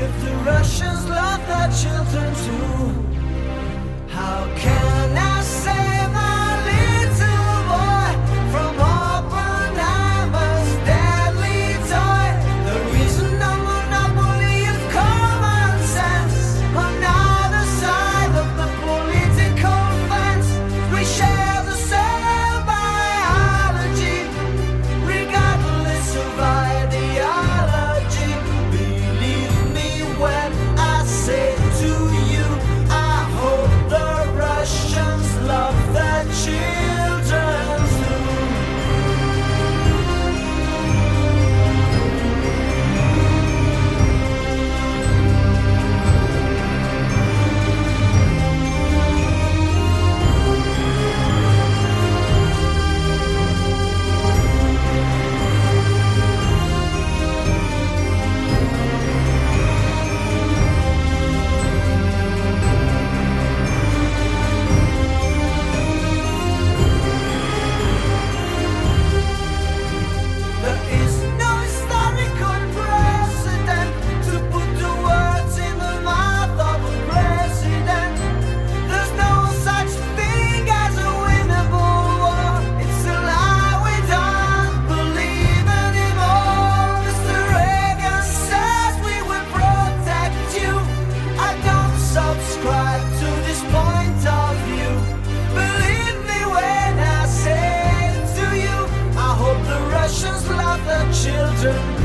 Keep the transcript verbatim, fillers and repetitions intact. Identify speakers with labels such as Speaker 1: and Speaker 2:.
Speaker 1: if the Russians love their children too? How can I save my little boy from Oppenheimer's deadly toy? The reason no monopoly of common sense. On either side of the political fence, we share the same biology, regardless of ideology. Believe me when I say to you, I hope the Russians love their children too. There is no historical precedent to put the words in the mouth of a president. There's no such thing as a winnable war. It's a lie we don't believe anymore. Mister Reagan says we will protect you. I don't subscribe to this point of view. Believe me when I say to you, I hope the Russians love their children